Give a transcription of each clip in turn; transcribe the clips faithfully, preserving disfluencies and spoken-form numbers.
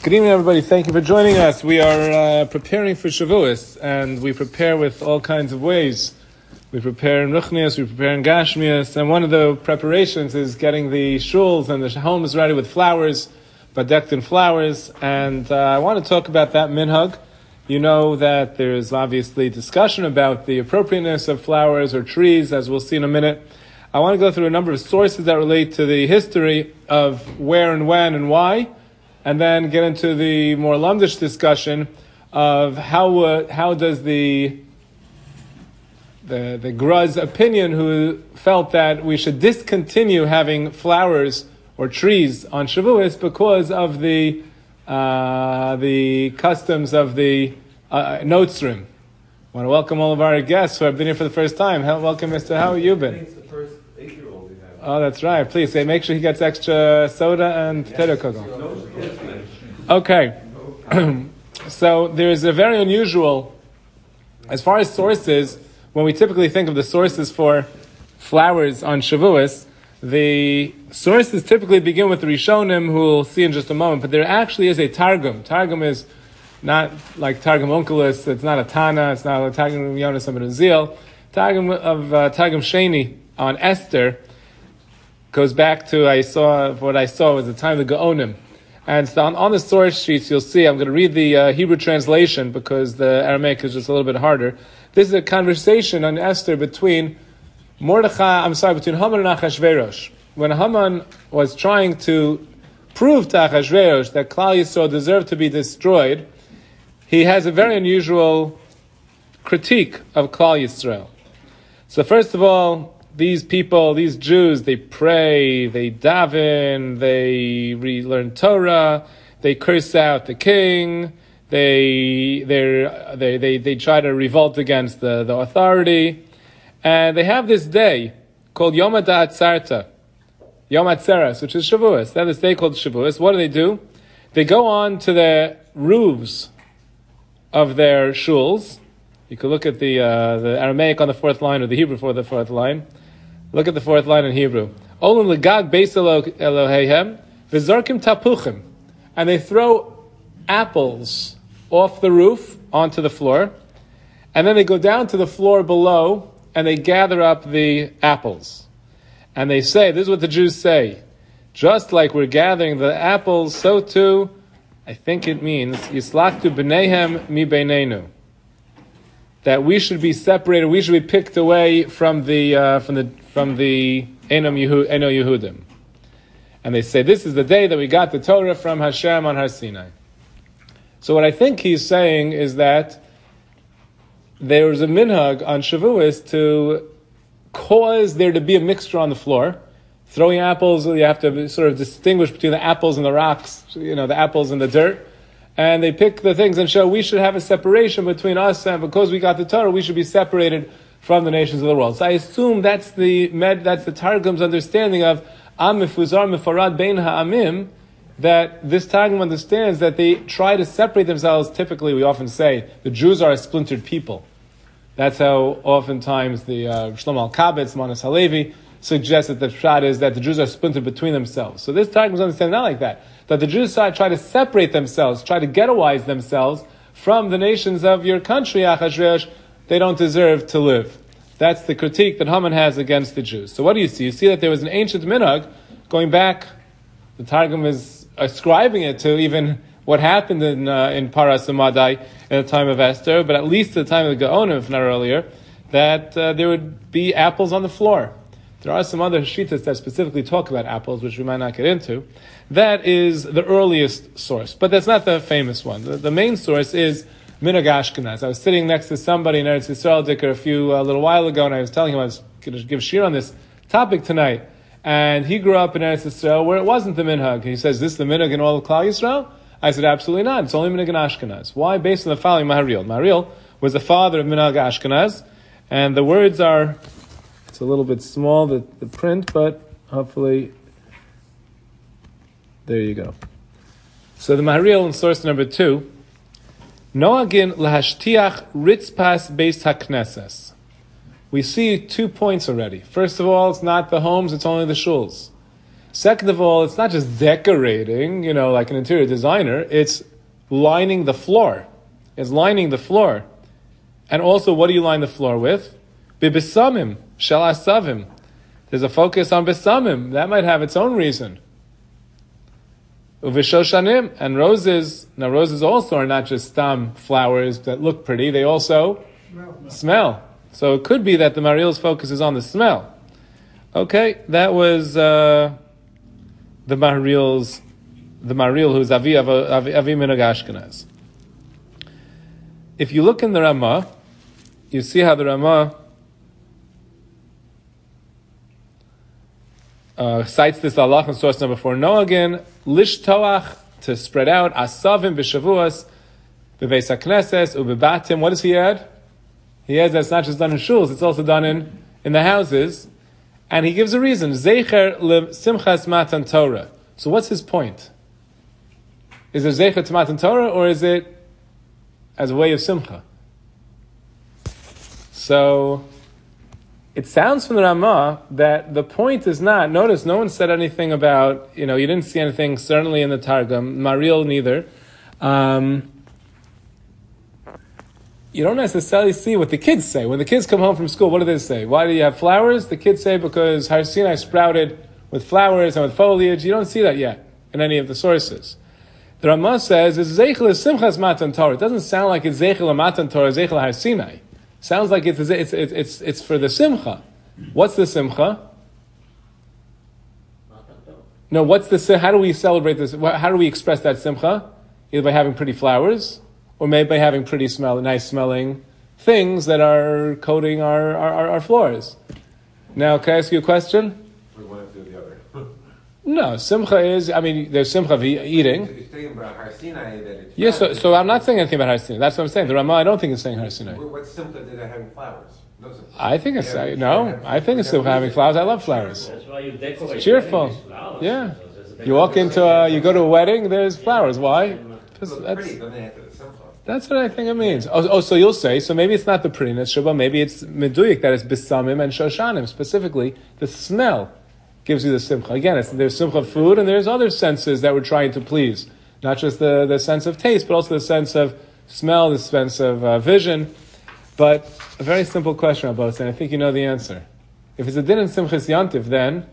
Good evening, everybody. Thank you for joining us. We are uh, preparing for Shavuos, and we prepare with all kinds of ways. We prepare in Ruchnias, we prepare in Gashmias, and one of the preparations is getting the shuls and the homes ready with flowers, bedecked in flowers, and uh, I want to talk about that minhag. You know that there's obviously discussion about the appropriateness of flowers or trees, as we'll see in a minute. I want to go through a number of sources that relate to the history of where and when and why, and then get into the more lumdish discussion of how uh, how does the the the Gruz opinion, who felt that we should discontinue having flowers or trees on Shavuos because of the uh, the customs of the uh, Notzrim. I want to welcome all of our guests who have been here for the first time. Welcome, Mister How have you been? I think it's the first eight-year-old we have. Oh, that's right. Please say, make sure he gets extra soda and potato kugel. Okay. So there is a very unusual, as far as sources, when we typically think of the sources for flowers on Shavuos, the sources typically begin with the Rishonim, who we'll see in just a moment, but there actually is a Targum. Targum is not like Targum Onkelos, it's not a Tana, it's not a Targum Yonas Ben Uziel. Targum of uh, Targum Sheni on Esther goes back to I saw what I saw was the time of the Gaonim. And so on, on the source sheets, you'll see, I'm going to read the uh, Hebrew translation because the Aramaic is just a little bit harder. This is a conversation on Esther between Mordechai, I'm sorry, between Haman and Achashverosh. When Haman was trying to prove to Achashverosh that Klal Yisrael deserved to be destroyed, he has a very unusual critique of Klal Yisrael. So first of all, these people, these Jews, they pray, they daven, they relearn Torah, they curse out the king, they they they they try to revolt against the, the authority, and they have this day called Yom HaAtzarta, Yom HaTzeres, which is Shavuos. They have this day called Shavuos. What do they do? They go on to the roofs of their shuls. You can look at the uh, the Aramaic on the fourth line or the Hebrew for the fourth line. Look at the fourth line in Hebrew. Olam legag beis Eloheihem v'zarkim tapuchim, and they throw apples off the roof onto the floor, and then they go down to the floor below and they gather up the apples, and they say, this is what the Jews say: just like we're gathering the apples, so too, I think it means yislachtu b'neihem mi beinenu, that we should be separated, we should be picked away from the uh, from the from the Eno Yehudim. And they say, this is the day that we got the Torah from Hashem on Har Sinai. So what I think he's saying is that there was a minhag on Shavuos to cause there to be a mixture on the floor. Throwing apples, you have to sort of distinguish between the apples and the rocks, you know, the apples and the dirt. And they pick the things and show we should have a separation between us, and because we got the Torah, we should be separated from the nations of the world. So I assume that's the med, that's the Targum's understanding of Am Mifuzar Mifarad Bein Ha'amim, that this Targum understands that they try to separate themselves. Typically, we often say the Jews are a splintered people. That's how oftentimes the uh, Shlomo Al-Kabetz, Manas Halevi, suggests that the pshat is that the Jews are splintered between themselves. So this Targum's understanding not like that. That the Jews try to separate themselves, try to ghettoize themselves from the nations of your country, Achashverosh. They don't deserve to live. That's the critique that Haman has against the Jews. So what do you see? You see that there was an ancient minhag going back. The Targum is ascribing it to even what happened in uh, in Paras Umadai at the time of Esther, but at least at the time of the Gaonim, if not earlier, that uh, there would be apples on the floor. There are some other shittas that specifically talk about apples, which we might not get into. That is the earliest source, but that's not the famous one. The, the main source is Minhag Ashkenaz. I was sitting next to somebody in Eretz Yisrael Dicker a few a uh, little while ago, and I was telling him I was going to give shir on this topic tonight. And he grew up in Eretz Yisrael where it wasn't the minhag. He says, "This is the minhag in all of Klal Yisrael?" I said, "Absolutely not. It's only minhag in Ashkenaz." Why? Based on the following Maharil. Maharil was the father of minhag Ashkenaz, and the words are. It's a little bit small, the, the print, but hopefully, there you go. So the Maharil in source number two, Noagin lahashtiach ritzpas beis hakneses. We see two points already. First of all, it's not the homes, it's only the shuls. Second of all, it's not just decorating, you know, like an interior designer. It's lining the floor. It's lining the floor. And also, what do you line the floor with? Bibisamim, shalasavim. There's a focus on bisamim. That might have its own reason. Uvishoshanim, and roses. Now, roses also are not just stam flowers that look pretty. They also smell. smell. So it could be that the Maharil's focus is on the smell. Okay, that was uh, the Maharil's, the Maharil who's Avi Avi Avi Minhag Ashkenaz. If you look in the Ramah, you see how the Ramah uh, cites this halach in source number four. No again, lishtoach, to spread out, asavim b'shavuos, b'veis hakneses, u'bebatim. What does he add? He adds that it's not just done in shuls, it's also done in, in the houses. And he gives a reason. Zeicher lesimchas matan Torah. So what's his point? Is it zeicher to matan Torah, or is it as a way of simcha? So it sounds from the Ramah that the point is not. Notice no one said anything about. You know, you didn't see anything certainly in the Targum. Maharil neither. Um, You don't necessarily see what the kids say. When the kids come home from school, what do they say? Why do you have flowers? The kids say because Har Sinai sprouted with flowers and with foliage. You don't see that yet in any of the sources. The Ramah says, it's Zeichel Simchas Matan Torah. It doesn't sound like it's Zeichel Matan Torah, Zeichel Har Sinai. It sounds like it's, it's, it's, it's, it's for the Simcha. What's the Simcha? No, what's the, how do we celebrate this? How do we express that Simcha? Either by having pretty flowers, or maybe by having pretty smell, nice smelling things that are coating our, our, our floors. Now, can I ask you a question? We want to do the other. No, simcha is, I mean, there's simcha of eating. You're saying about Har Sinai that it's Yes, so, so I'm not saying anything about Har Sinai. That's what I'm saying. The Ramah, I don't think is saying Har Sinai. What simcha did I having flowers? No simcha. I think it's, Yeah, I, no, I think it's simcha having flowers. I love flowers. That's why you decorate. Cheerful. Flowers. Yeah. You walk into a, you go to a wedding, there's flowers. Why? Because Look that's, pretty, doesn't it, after the simcha? that's what I think it means. Oh, oh, so you'll say, so maybe it's not the prettiness, Shabbat, maybe it's meduyik, that it's bisamim and shoshanim, specifically, the smell gives you the simcha. Again, it's, there's simcha of food, and there's other senses that we're trying to please. Not just the, the sense of taste, but also the sense of smell, the sense of uh, vision. But a very simple question about it, and I think you know the answer. If it's a din in Simchas Yantiv, then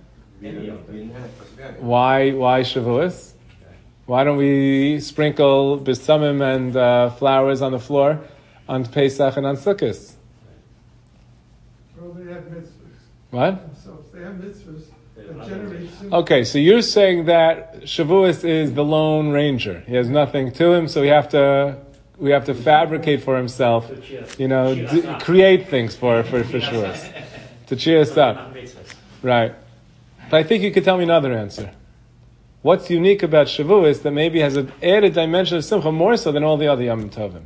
why why Shavuos? Why don't we sprinkle bisamim and uh, flowers on the floor on Pesach and on Sukkot? Well, they have mitzvahs. What? So if they have mitzvahs that generate simcha. Okay, so you're saying that Shavuos is the Lone Ranger. He has nothing to him, so we have to we have to fabricate for himself, you know, d- create things for for for Shavuos to cheer us up. Right. But I think you could tell me another answer. What's unique about Shavuos that maybe has an added dimension of Simcha more so than all the other Yom Tovim?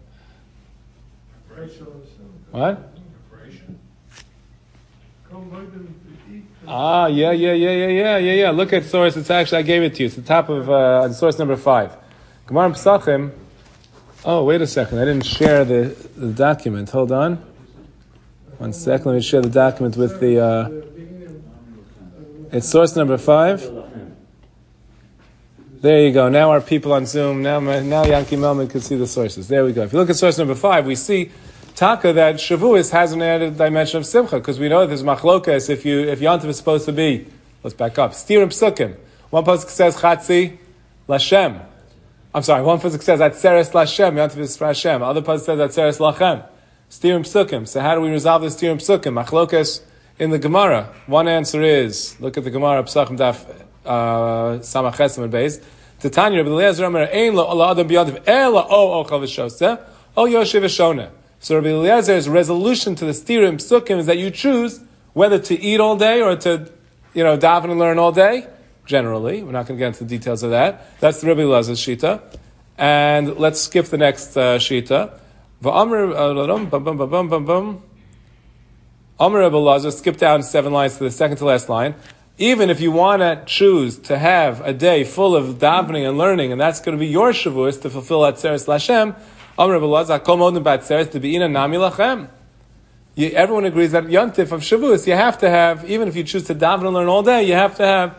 What? Ah, yeah, yeah, yeah, yeah, yeah, yeah, yeah. Look at source. It's actually, I gave it to you. It's the top of uh, source number five. Gemara Pesachim. Oh, wait a second. I didn't share the, the document. Hold on. One second. Let me share the document with the... Uh, it's source number five. There you go. Now our people on Zoom, now now Yankee Melman can see the sources. There we go. If you look at source number five, we see Taka that Shavuos has an added dimension of Simcha, because we know that there's machlokas if you if Yontif is supposed to be, let's back up, Stirim Psukim. One pasuk says Chatzi Lashem. I'm sorry, one pasuk says Atzeres Lashem, Yontif is for Hashem. Other pasuk says Atzeres Lachem. Stirim Psukim. So how do we resolve the Stirim Psukim? Machlokas in the Gemara. One answer is, look at the Gemara, Pesachim Daf Samach Chesem and Beis. Titania, Rabbi Eliezer Omer, Ein lo ala adam biyadav, ela o ochal v'shoseh, o yoshev v'shoneh. So Rabbi Eliezer's resolution to the Stirim Psukim is that you choose whether to eat all day or to, you know, daven and learn all day. Generally, we're not going to get into the details of that. That's the Rabbi Eliezer's shita. And let's skip the next uh, shita. V'amr bum bum bum bum bum bum. Amr Rabbi Eliezer, skip down seven lines to the second to last line. Even if you want to choose to have a day full of davening and learning, and that's going to be your Shavuos to fulfill Atzeres Lashem, everyone agrees that Yontif of Shavuos, you have to have, even if you choose to daven and learn all day, you have to have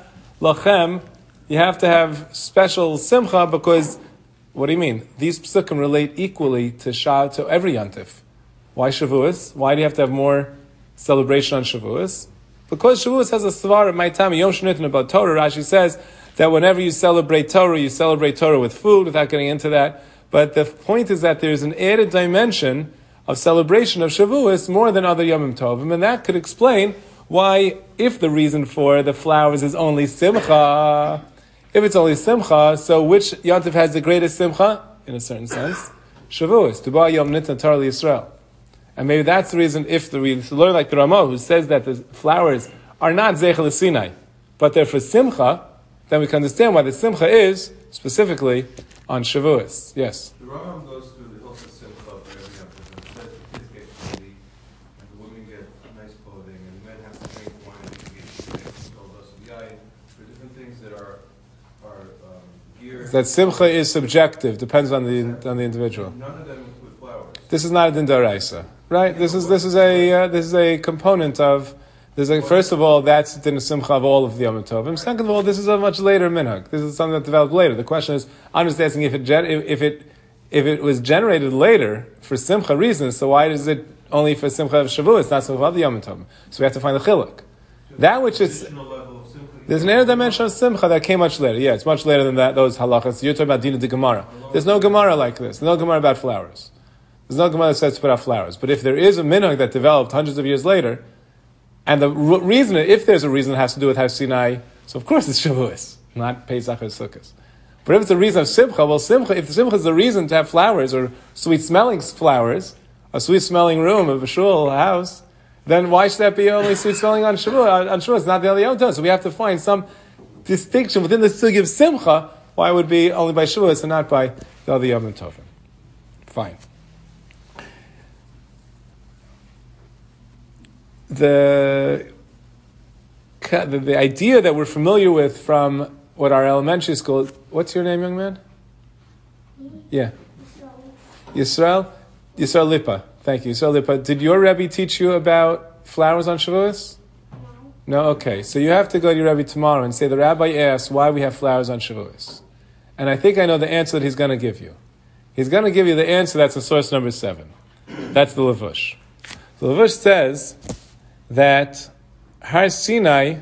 lachem, you have to have special simcha because, what do you mean? These psukim relate equally to Shah, to every Yantif. Why Shavuos? Why do you have to have more celebration on Shavuos? Because Shavuos has a svar at my time, Yom Shenitin about Torah. Rashi says that whenever you celebrate Torah, you celebrate Torah with food, without getting into that. But the point is that there's an added dimension of celebration of Shavuos more than other Yomim Tovim, and that could explain why, if the reason for the flowers is only Simcha, if it's only Simcha, so which Yantif has the greatest Simcha? In a certain sense, Shavuos. Tuba Yom Nitan Torah Yisrael. And maybe that's the reason, if the we learn like the Ramah, who says that the flowers are not Zeichel Sinai, but they're for Simcha, then we can understand why the Simcha is specifically on Shavuos. Yes? The Rambam goes through the Hilchos Simcha for every Yom Tov, and says the kids get candy, and the women get nice clothing, and the men have to drink wine, and they get shit, and all those yayin, for different things that are are um, geared. That Simcha is subjective, depends on the on the individual. None of them include flowers. This is not a din d'oraisa, right? This is this is a uh, this is a component of. There's a, first of all, that's din simcha of all of the Yom Tovim. Second of all, this is a much later minhag. This is something that developed later. The question is, I'm just asking if it gen, if, if it if it was generated later for simcha reasons. So why is it only for simcha of Shavuos, not simcha of the Yom Tovim? So we have to find the chiluk. That which is there's an added dimension of simcha that came much later. Yeah, it's much later than that. Those halachas. You're talking about Dina de Gemara. There's no Gemara like this. There's no Gemara about flowers. There's no Gemara that says to put out flowers. But if there is a minhag that developed hundreds of years later, and the r- reason, if there's a reason it has to do with Har Sinai, so of course it's Shavuos, not Pesach or Sukkot. But if it's a reason of Simcha, well, Simcha, if Simcha is the reason to have flowers or sweet-smelling flowers, a sweet-smelling room of a shul, a house, then why should that be only sweet-smelling on Shavuos? On Shavuos, not the other Yom Tov. So we have to find some distinction within the sugi of Simcha, why it would be only by Shavuos and not by the other Yom Tovim. Fine. The, the the idea that we're familiar with from what our elementary school. What's your name, young man? Yeah. Yisrael. Yisrael Lipa. Thank you, Yisrael Lipa. Did your Rebbe teach you about flowers on Shavuos? No. No. Okay. So you have to go to your Rebbe tomorrow and say the Rabbi asked why we have flowers on Shavuos, and I think I know the answer that he's going to give you. He's going to give you the answer. That's in source number seven. That's the Levush. The Levush says that Har Sinai,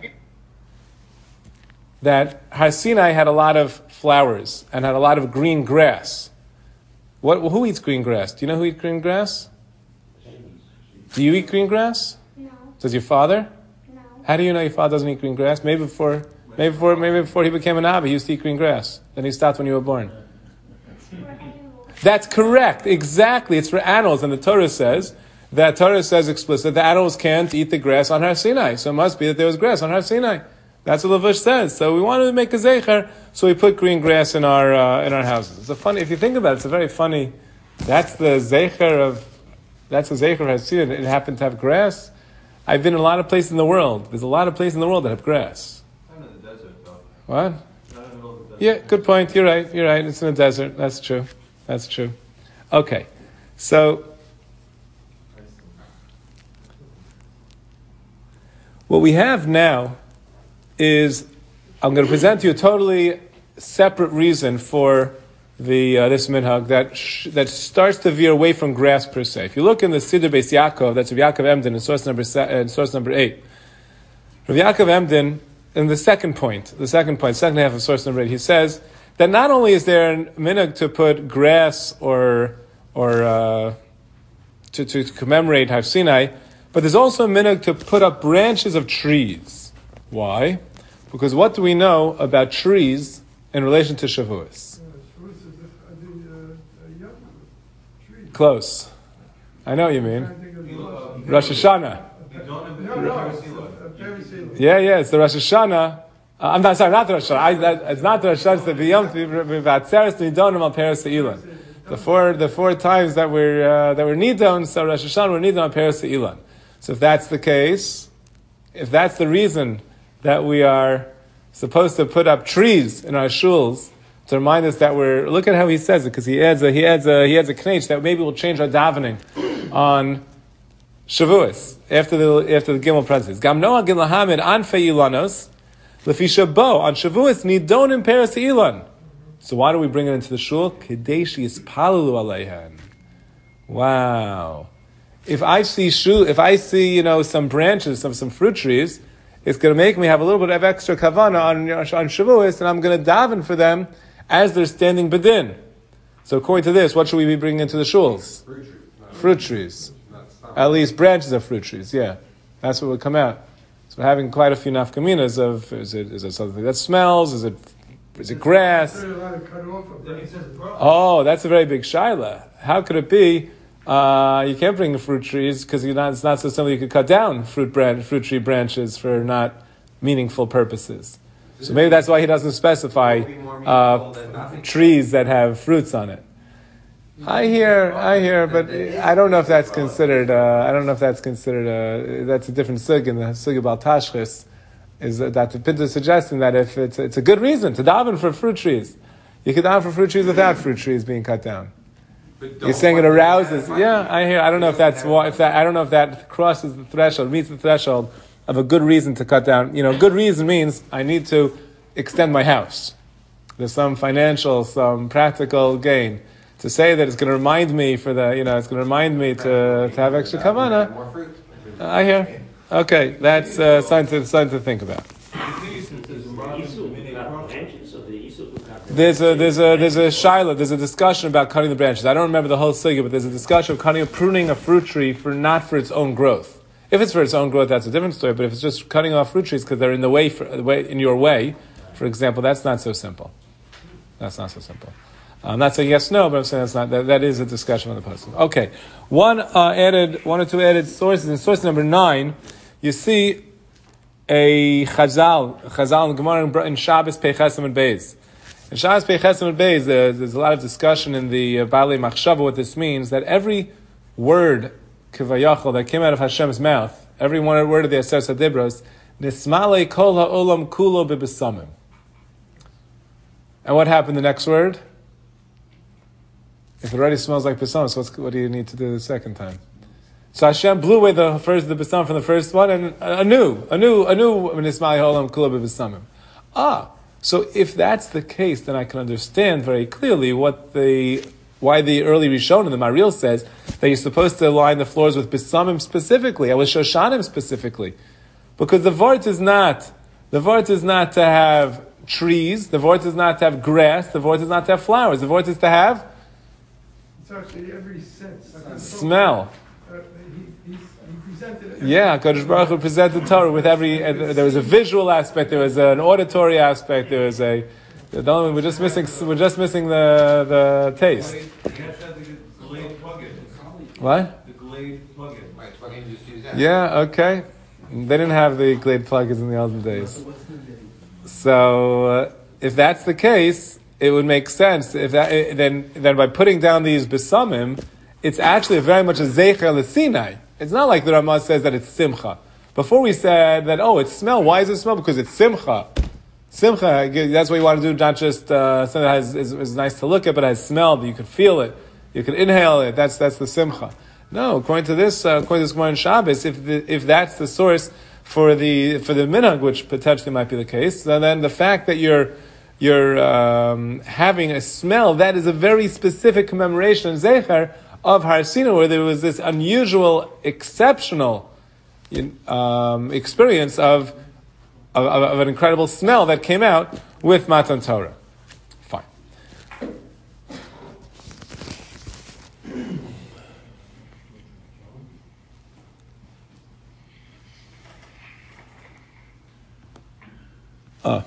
that Har Sinai had a lot of flowers and had a lot of green grass. What? Who eats green grass? Do you know who eats green grass? Do you eat green grass? No. Does your father? No. How do you know your father doesn't eat green grass? Maybe before, maybe before, maybe before he became an Abba, he used to eat green grass. Then he stopped when you were born. It's for animals. That's correct. Exactly. It's for animals, and the Torah says. That Torah says explicit, the animals can't eat the grass on Har Sinai. So it must be that there was grass on Har Sinai. That's what Levush says. So we wanted to make a zeicher, so we put green grass in our uh, in our houses. It's a funny, if you think about it, it's a very funny, that's the zeicher of, that's the zeicher of Har Sinai. It happened to have grass. I've been in a lot of places in the world. There's a lot of places in the world that have grass. Not in the desert, though. What? Not in the middle of the desert. Yeah, good point. You're right. You're right. It's in the desert. That's true. That's true. Okay. So, what we have now is, I'm going to present to you a totally separate reason for the uh, this minhag that sh- that starts to veer away from grass per se. If you look in the Siddur Beis Yaakov, that's Rav Yaakov Emden in source number se- uh, source number eight. Rav Yaakov Emden, in the second point, the second point, second half of source number eight, he says that not only is there a minhag to put grass or or uh, to, to commemorate Har Sinai, but there's also a minhag to put up branches of trees. Why? Because what do we know about trees in relation to Shavuos? Close. I know what you mean. Rosh Hashanah. No, no, it's a very simple. Yeah, yeah, it's the Rosh Hashanah. Uh, I'm not sorry, not the Rosh Hashanah. I, that, it's not the Rosh Hashanah. It's the B'yom V'Atzeres Nidonim Al Peres Ilan. The four, the four times that we're uh, that we're nidon, so Rosh Hashanah we're nidon on Peres Ilan. So if that's the case, if that's the reason that we are supposed to put up trees in our shuls to remind us that we're, look at how he says it, because he adds a he adds a he adds a knech that maybe we'll change our davening on Shavuos after the after the Gimel parentheses. Gam Noah Gil Lahamid Anfei Ilanos Lefisha bo on Shavuos nidonim peres ilan. So why do we bring it into the shul? Kedeshi yispalalu aleihen. Wow. If I see shul, if I see you know some branches of some fruit trees, it's going to make me have a little bit of extra kavana on on Shavuos, and I'm going to daven for them as they're standing bedin. So according to this, what should we be bringing into the shuls? Fruit trees. Fruit trees. At least branches of fruit trees, yeah. That's what would come out. So we're having quite a few nafkaminas of, is it is it something that smells? Is it is it grass? Oh, that's a very big shaila. How could it be? Uh, you can't bring fruit trees because it's not so simple. You could cut down fruit branch, fruit tree branches for not meaningful purposes. So maybe that's why he doesn't specify uh, trees that have fruits on it. I hear, I hear, but I don't know if that's considered. Uh, I don't know if that's considered. Uh, that's a different sug in the sug about tashchis. Is that the Pinta is suggesting that if it's it's a good reason to daven for fruit trees, you could daven for fruit trees without fruit trees being cut down. You're saying it arouses. Yeah, I hear. I don't know if that's if that. I don't know if that crosses the threshold, meets the threshold of a good reason to cut down. You know, good reason means I need to extend my house. There's some financial, some practical gain. To say that it's going to remind me for the, you know, it's going to remind me to, to have extra kavana. Uh, I hear. Okay, that's uh, something to something to think about. There's a there's a there's a shiloh. There's a discussion about cutting the branches. I don't remember the whole sugya, but there's a discussion of cutting, pruning a fruit tree for not for its own growth. If it's for its own growth, that's a different story. But if it's just cutting off fruit trees because they're in the way for way in your way, for example, that's not so simple. That's not so simple. I'm not saying yes, no, but I'm saying that's not, that, that is a discussion on the posting. Okay. One uh, added, one or two added sources. In source number nine, you see a chazal, chazal in Gemara in Shabbos Peichesem and Beis. In Shabbos Peichesem and Beis, there's, there's a lot of discussion in the uh, Baalei Machshava what this means, that every word, kivayachol, that came out of Hashem's mouth, every one word of the Aser Sadibros, nismale kol ha'olam kulo bibesamim. And what happened the next word? If it already smells like besamim, so what's, what do you need to do the second time? So Hashem blew away the first the besamim from the first one, and a new, a new, a new nismai holam kula besamim. Ah, so if that's the case, then I can understand very clearly what the why the early Rishon in the Maril says that you're supposed to line the floors with besamim specifically, and with shoshanim specifically, because the vort is not the vort is not to have trees, the vort is not to have grass, the vort is not to have flowers, the vort is to have actually every sense. Smell. Uh, he, he, he presented it. Yeah, Kodesh Baruch Hu presented Torah with every. Uh, there was a visual aspect. There was an auditory aspect. There was a. The only, we're just missing. We're just missing the the taste. What? The Glade plug-in. Right, plug-in just use that. Yeah. Okay. They didn't have the Glade plugins in the olden days. So uh, if that's the case, it would make sense if that, then then by putting down these besamim, it's actually very much a zeicher l'sinai. It's not like the Ramah says that it's simcha. Before we said that, oh, it's smell. Why is it smell? Because it's simcha. Simcha, that's what you want to do, not just uh, something that has, is, is nice to look at, but has smell, that you could feel it, you could inhale it. That's that's the simcha. No, according to this, uh, according to this Gemara in Shabbos, if the, if that's the source for the for the minhag, which potentially might be the case, then, then the fact that you're You're um, having a smell, that is a very specific commemoration, Zecher, of Har Sinai, where there was this unusual, exceptional um, experience of, of, of an incredible smell that came out with Matan Torah. Fine. Uh.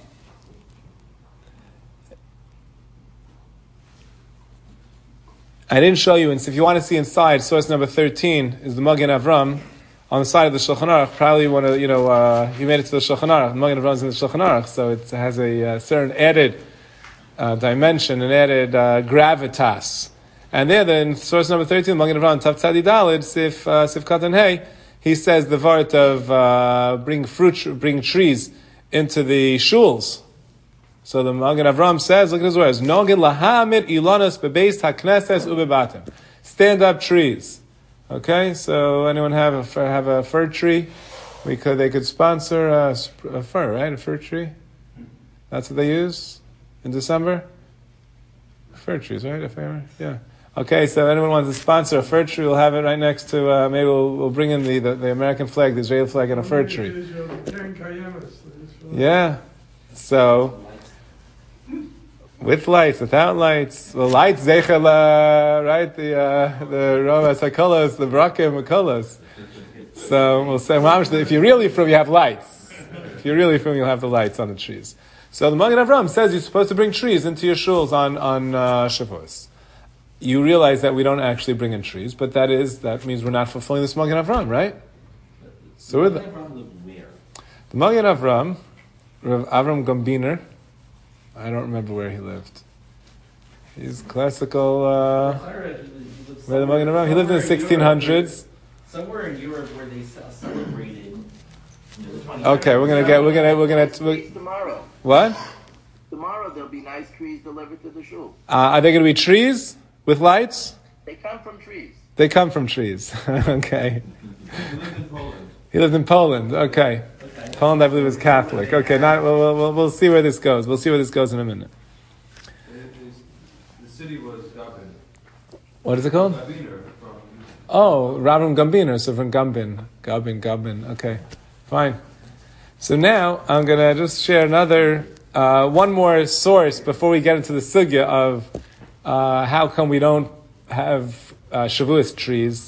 I didn't show you, and if you want to see inside, source number thirteen is the Magen Avram on the side of the Shulchan Aruch. Probably you want to, you know, uh, you made it to the Shulchan Aruch. The Magen Avram is in the Shulchan Aruch, so it has a uh, certain added uh, dimension, an added uh, gravitas. And there, then, source number thirteen, Magen Avram, Tav Tzadi Daled, Sif uh, Sif Katan Hey, he says the vart of uh, bring fruit, bring trees into the shuls. So the Magen Avram says, look at his words, Nogin lahamid ilanos bebeis hakneses ubebatim. Stand up trees. Okay, so anyone have a have a fir tree? We could they could sponsor a, a fir, right? A fir tree. That's what they use in December? Fir trees, right? If I remember? Yeah. Okay, so if anyone wants to sponsor a fir tree, we'll have it right next to, uh, maybe we'll, we'll bring in the, the, the American flag, the Israeli flag, and a fir tree. Yeah. So, with lights, without lights, the lights, Zechela, right? The, uh, the Rova Sakolos, the Brakim Makolos. So, we'll say, if you're really from, you have lights. If you're really from, you'll have the lights on the trees. So, the Magen Avram says you're supposed to bring trees into your shuls on, on, uh, Shavuos. You realize that we don't actually bring in trees, but that is, that means we're not fulfilling this Magen Avram, right? So we're the, the Magen Avram, Rav Avram Gambiner, I don't remember where he lived. He's classical, uh, where the Magen Avram, he lived in the sixteen hundreds. Somewhere in Europe where they celebrated. Okay, we're gonna get, we're gonna, we're gonna, we're, tomorrow. What? Tomorrow there'll be nice trees delivered to the shul. Uh, are they gonna be trees with lights? They come from trees. They come from trees. Okay. He lived in Poland. He lived in Poland. Okay. Okay. Poland, I believe, is Catholic. Okay. Now we'll, we'll, we'll see where this goes. We'll see where this goes in a minute. It is, the city was Gambin. What is it called? Gambiner from. Oh, Ravram Gambiner. So from Gambin, Gambin, Gambin. Okay. Fine. So now I'm gonna just share another, uh, one more source before we get into the sugya of uh, how come we don't have uh, Shavuos trees.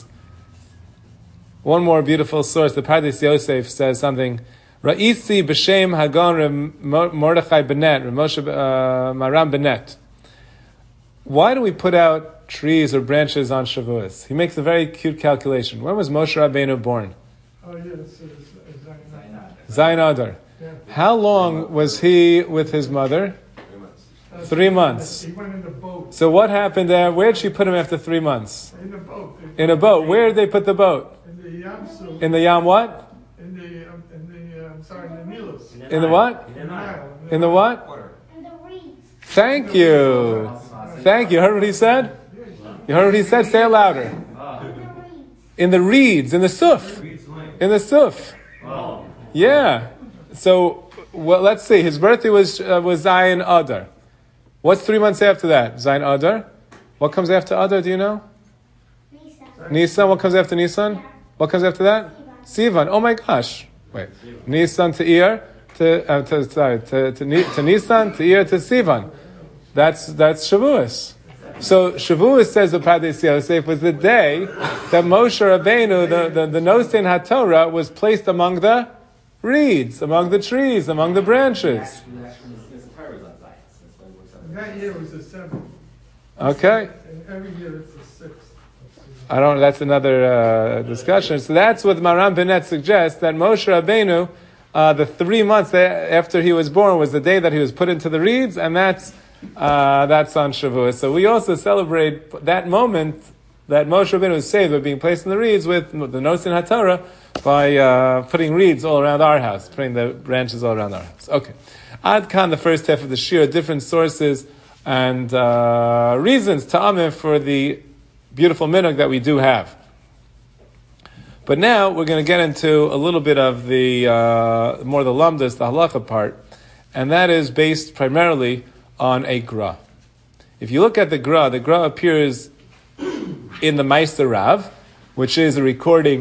One more beautiful source. The Pardes Yosef says something. Ra'isi b'shem Hagon Mordechai Benet, Moshe uh, Maram Benet. Why do we put out trees or branches on Shavuos? He makes a very cute calculation. When was Moshe Rabbeinu born? Oh, yes, it's, it's Zayin Adar. Yeah. How long was he with his mother? Uh, Three months. He went in the boat. So what happened there? Where did she put him after three months? In the boat. In a boat. Where did they put the boat? In the Yam Suf. In the Yam what? In the, um, in the, uh, I'm sorry, in the Nilus. In the what? In the Nile. In the what? And the reeds. Thank you. Thank you. Heard what he said? You heard what he said? Say it louder. And the reeds. In the reeds, in the suf. In the suf. Yeah. So, well, let's see. His birthday was uh, was Zayin Adar. What's three months after that? Zayin Adar. What comes after Adar? Do you know? Lisa. Nisan. What comes after Nisan? What comes after that? Sivan. Oh my gosh. Wait. Nisan to Iyar to uh, to sorry to to, Ni- to Nisan to Iyar to Sivan. That's that's Shavuos. So Shavuos, says the Pardes Yosef, was the day that Moshe Rabbeinu, the the, the Nosen HaTorah, was placed among the reeds, among the trees, among the branches. And that year was the seventh. Okay. And every year it's the sixth. I don't. That's another uh, discussion. So that's what Maram Benet suggests, that Moshe Rabbeinu, uh, the three months after he was born, was the day that he was put into the reeds, and that's uh, that's on Shavuos. So we also celebrate that moment that Moshe Rabbeinu was saved by being placed in the reeds with the Nosen HaTorah by uh, putting reeds all around our house, putting the branches all around our house. Okay. Ad Khan, the first half of the Shir, different sources and uh, reasons ta'amim for the beautiful minhag that we do have. But now we're going to get into a little bit of the uh, more the lamdas, the halacha part, and that is based primarily on a gra. If you look at the gra, the gra appears in the Meister Rav, which is a recording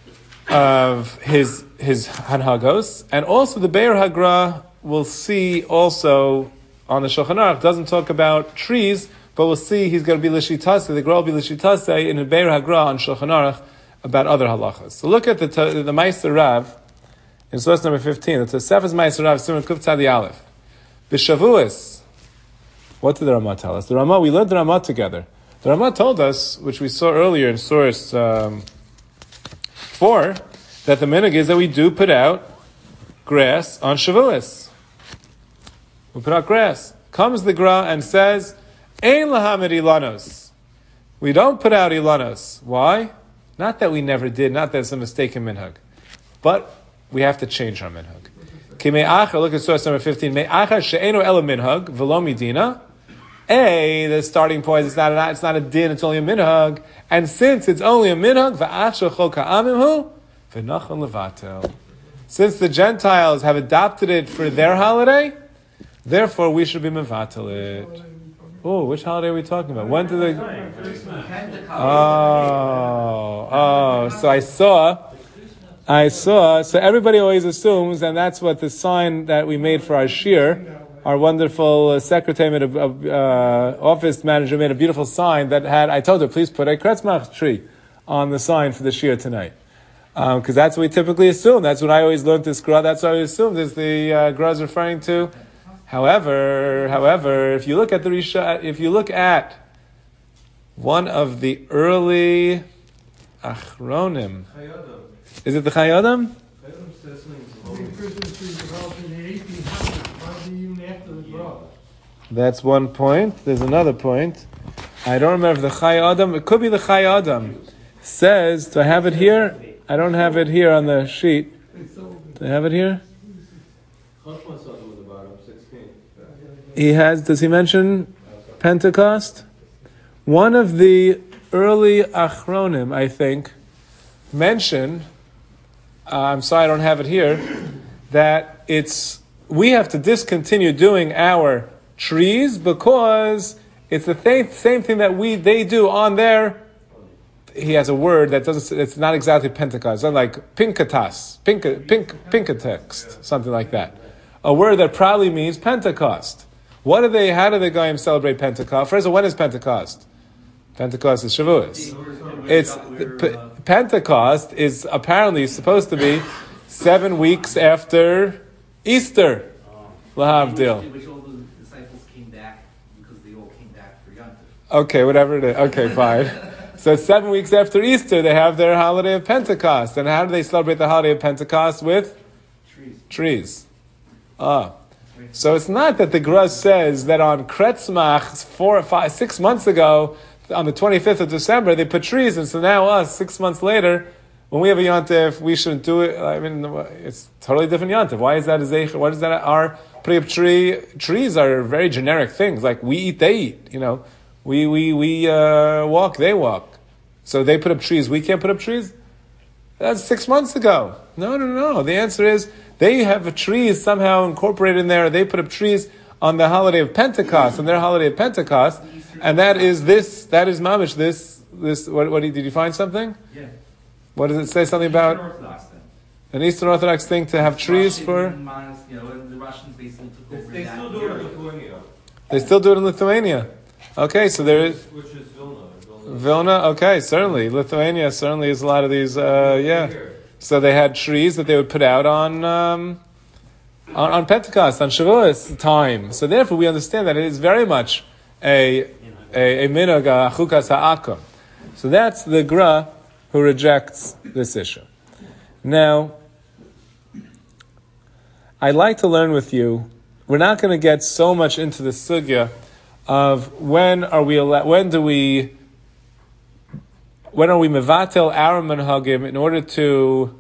of his his hanhagos, and also the Be'er Hagra will see also on the Shulchan Aruch doesn't talk about trees, but we'll see he's going to be l'shitase. The Gra will be l'shitase in the Be'er Hagra on Shulchan Aruch about other halachas. So look at the the Meister Rav in source number fifteen. It's a Tosefes Meister Rav Simon Kuf Tzadi Aleph. B'Shavuos. What did the Ramah tell us? The Ramah, we learned the Ramah together. The Ramah told us, which we saw earlier in source um, four, that the minhag is that we do put out grass on Shavuos. We put out grass. Comes the Gra and says, Ein lahamed ilanos. We don't put out ilanos. Why? Not that we never did, not that it's a mistake in minhag, but we have to change our minhag. Ki me'achar, look at source number fifteen, me'achar she'enu ela minhag, v'lo midina. A, the starting point, it's not a, it's not a din, it's only a minhag. And since it's only a minhag, v'ach shechol ka'amimhu, v'nachon levatel. Since the Gentiles have adopted it for their holiday, Therefore, we should be mevatel it. Oh, which holiday are we talking about? When do they? Oh, oh. So I saw, I saw. So everybody always assumes, and that's what the sign that we made for our shir. Our wonderful uh, secretary, made a, uh, office manager, made a beautiful sign that had. I told her, please put a kretzmach tree on the sign for the shir tonight, because um, that's what we typically assume. That's what I always learned this gra. That's what I assumed is the uh, gra is referring to. However, however, if you look at the Risha, if you look at one of the early Achronim, is it the Chayadam? I think Christmas tree developed in the eighteen hundreds, probably even after the Gra. That's one point. There's another point. I don't remember if the Chayadam. It could be the Chayadam. Says, do I have it here? I don't have it here on the sheet. Do I have it here? He has, does he mention Pentecost? One of the early Achronim, I think, mentioned, uh, I'm sorry I don't have it here, that it's, we have to discontinue doing our trees because it's the same, same thing that we they do on their, he has a word that doesn't, it's not exactly Pentecost, it's like Pinkatas, pink, pink, Pinkatext, something like that. A word that probably means Pentecost. What do they, how do the Goyim celebrate Pentecost? First of all, when is Pentecost? Pentecost is Shavuos. It's, P- Pentecost is apparently supposed to be seven weeks after Easter. Lahavdil. Which all the disciples came back because they all came back for Yom Tov. Okay, whatever it is. Okay, fine. So seven weeks after Easter, they have their holiday of Pentecost. And how do they celebrate the holiday of Pentecost? With? Trees. Trees. Ah. So it's not that the Gra says that on Kretzmach, four, five, six months ago, on the twenty-fifth of December, they put trees, and so now us, six months later, when we have a Yontif, we shouldn't do it. I mean, it's totally different Yontif. Why is that a Zeich? What is that? Our Priyab tree, trees are very generic things. Like we eat, they eat. You know, we, we, we uh, walk, they walk. So they put up trees, we can't put up trees? That's six months ago. No, no, no. The answer is, they have trees somehow incorporated in there. They put up trees on the holiday of Pentecost, on their holiday of Pentecost, and that is this. That is mamish. This. This. What? What? Did you find something? Yeah. What does it say? Something about Orthodox, then. an Eastern Orthodox thing to have trees Russian for? Monks, you know, and the Russians basically took over They that still do it in area. Lithuania, They still do it in Lithuania. Okay, so there is which is Vilna. Vilna. Vilna. Okay, certainly Lithuania certainly is a lot of these. Uh, yeah. Here. So they had trees that they would put out on. Um, On, on Pentecost, on Shavuos time. So therefore we understand that it is very much a a, a minhag, a chukas ha'akum. So that's the Gra who rejects this issue. Now, I'd like to learn with you, we're not going to get so much into the sugya of when are we, when do we, when are we mevatel our minhagim in order to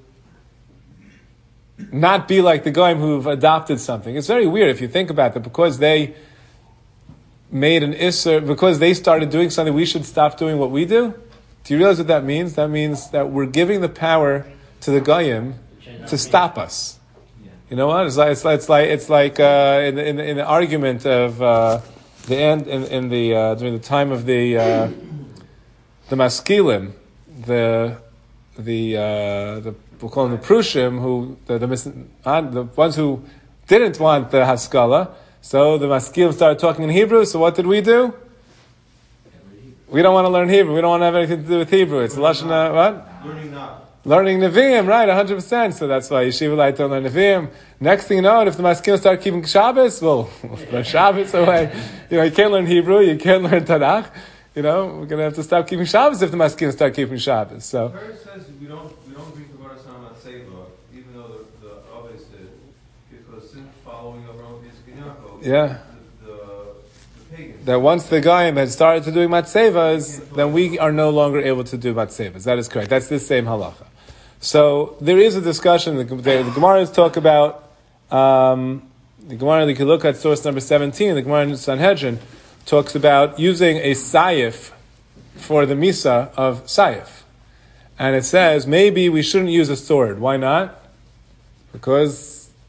not be like the Goyim who've adopted something. It's very weird if you think about that, because they made an Isser, because they started doing something, we should stop doing what we do. Do you realize what that means? That means that we're giving the power to the Goyim to stop us. You know what? It's like it's like it's like, it's like uh, in, the, in, the, in the argument of uh, the end in, in the uh, during the time of the uh, the Maskilim, the the uh, the we'll call them the Prushim, who the the, mis- uh, the ones who didn't want the Haskalah. So the Maskilim started talking in Hebrew. So what did we do? We don't want to learn Hebrew. We don't want to have anything to do with Hebrew. It's Lashon, uh, what? Learning not. Learning Nevi'im, right, one hundred percent. So that's why Yeshiva Light don't learn Nevi'im. Next thing you know, if the Maskilim start keeping Shabbos, well, learn Shabbos away. You know, you can't learn Hebrew, you can't learn Tanakh. You know, we're going to have to stop keeping Shabbos if the Maskilim start keeping Shabbos. So. The Torah says we don't we don't bring Gemara Sama Seva, even though the the Abbas did, because since following Avraham Yitzchak and Yaakov, Yeah. the, the, the pagans. That once the Goyim had started to doing matzevas, then we are no longer able to do matzevas. That is correct. That's the same halacha. So there is a discussion. The, the, the Gemaras talk about um, the Gemara. You can look at source number seventeen. The Gemara in Sanhedrin talks about using a sayif for the misa of sayif, and it says maybe we shouldn't use a sword. Why not? Because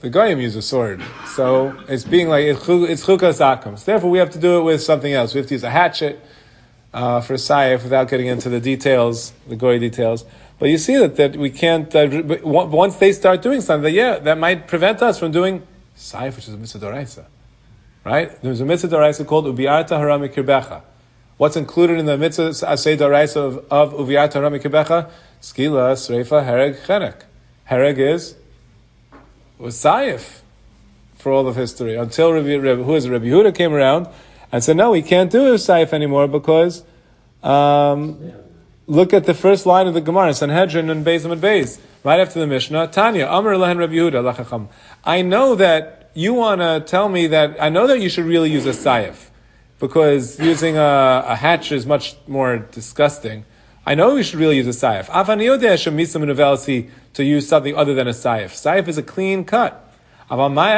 The Goyim use a sword. So it's being like, it's chukas akum. So therefore we have to do it with something else. We have to use a hatchet uh, for saif without getting into the details, the Goy details. But you see that, that we can't, uh, once they start doing something, yeah, that might prevent us from doing saif, which is a mitzvah d'oraisa. Right? There's a mitzvah d'oraisa called ubiarta harami kirbecha. What's included in the mitzvah asay d'oraisa of, of ubiarta harami kirbecha? Skila, sreifa, hereg, chenek. Hereg is was saif for all of history until Rabbi, Rabbi, who is Rabbi Yehuda came around and said, no, we can't do saif anymore because um, look at the first line of the Gemara, Sanhedrin and Beis and Beis, right after the Mishnah. Tanya, Amar Lahen Rabbi Yehuda, Lachacham. I know that you want to tell me that I know that you should really use a saif because using a, a hatch is much more disgusting. I know we should really use a saif. To use something other than a saif. Saif is a clean cut. I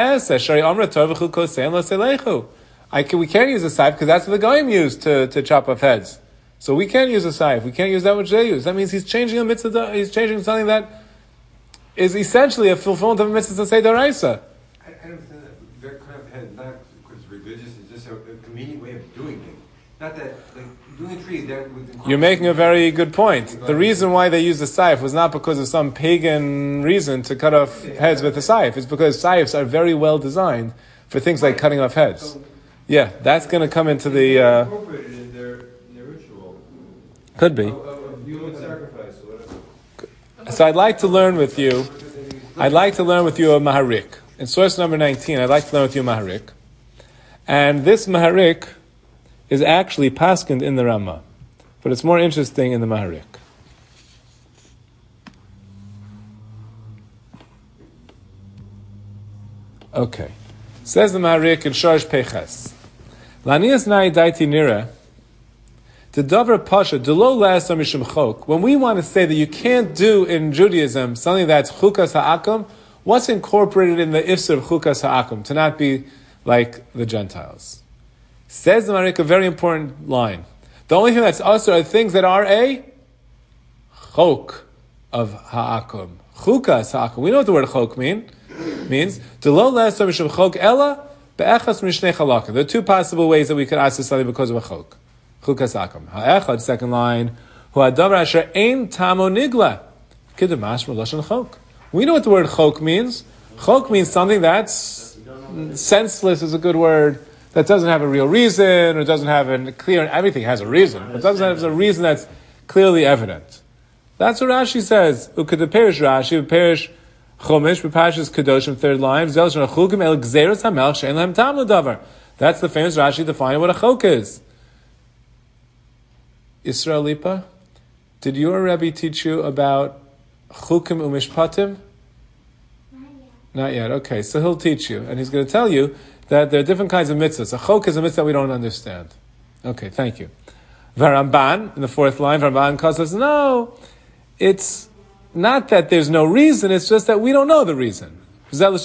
can, we can't use a saif because that's what the Goyim use to, to chop off heads. So we can't use a saif. We can't use that which they use. That means he's changing a mitzvah. He's changing something that is essentially a fulfillment of a mitzvah to say d'oraisa. I, I understand that. That kind of head, not because it's religious. It's just a, a convenient way of doing things. Not that like doing trees. That would You're making a very good point. The reason why they used the saif was not because of some pagan reason to cut off heads with the saif. It's because saifs are very well designed for things like cutting off heads. Yeah, that's going to come into the. Uh, incorporated in their, in their ritual. Could be. Of, of human sacrifice or whatever. So I'd like to learn with you. I'd like to learn with you a maharik. In source number nineteen, I'd like to learn with you a maharik. And this maharik is actually paskind in the Rama, but it's more interesting in the Maharik. Okay. Says the Maharik in Shorish Peches. Lanias nai daiti nira. The davar pasha delo la'asam mishum chok. When we want to say that you can't do in Judaism something that's chukas ha'akum, what's incorporated in the ifsar of chukas ha'akum to not be like the Gentiles? Says the Maharik a very important line. The only thing that's also are things that are a chok of ha'akum. Chukas ha'akum. We know what the word chok mean, means. Delo la'asam mishum chok ela be'echas mishnei chalaka. There are two possible ways that we could ask this something because of a chok. Chukas ha'akum. Ha'echad, second line. Hu hadavar asher ein tamo nigla. Kiddumash meloshan chok. We know what the word chok means. Chok means something that's senseless is a good word. That doesn't have a real reason, or doesn't have a clear, everything has a reason, but doesn't have a reason that's clearly evident. That's what Rashi says. Uked the perish Rashi, perish Chomish, Parashas Kedoshim, third line, Zel Shana Chukim El Gzeros HaMelch Shein Lahem Tam L'Davar. That's the famous Rashi defining what a chok is. Yisrael Lipa, did your Rebbe teach you about Chukim Umishpatim? Not yet. Not yet, okay, so he'll teach you, and he's going to tell you that there are different kinds of mitzvahs. A chok is a mitzvah we don't understand. Okay, thank you. Varamban, in the fourth line, Varamban says, no, it's not that there's no reason, it's just that we don't know the reason. It's not